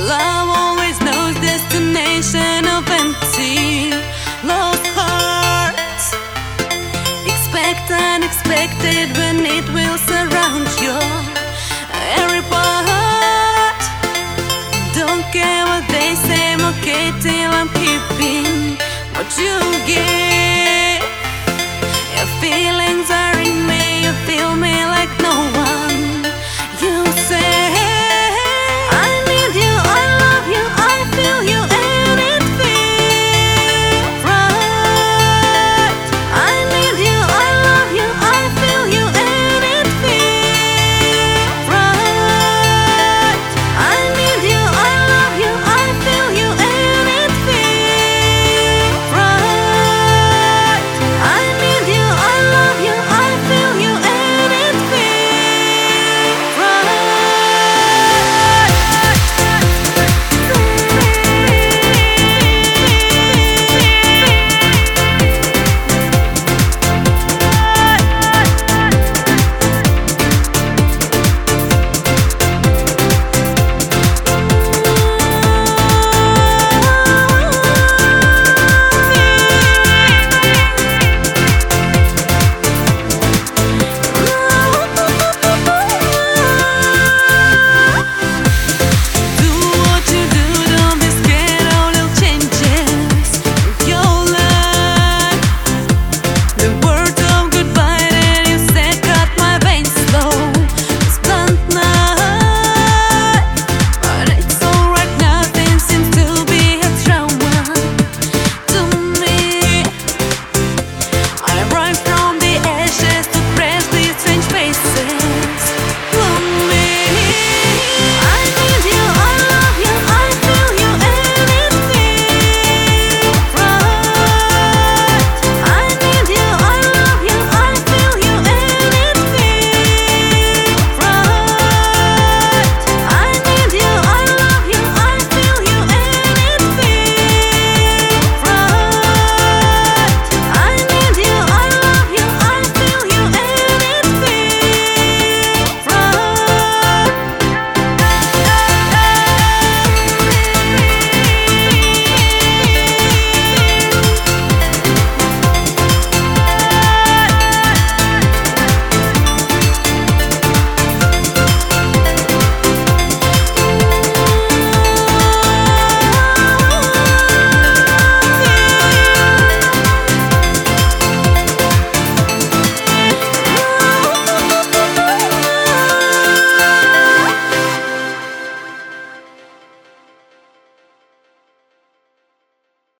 Love always knows destination of empty, lost hearts. Expect unexpected when it will surround you. Every part. Don't care what they say, I'm okay till I'm keeping what you give. Your feelings are in me, you feel me like no one.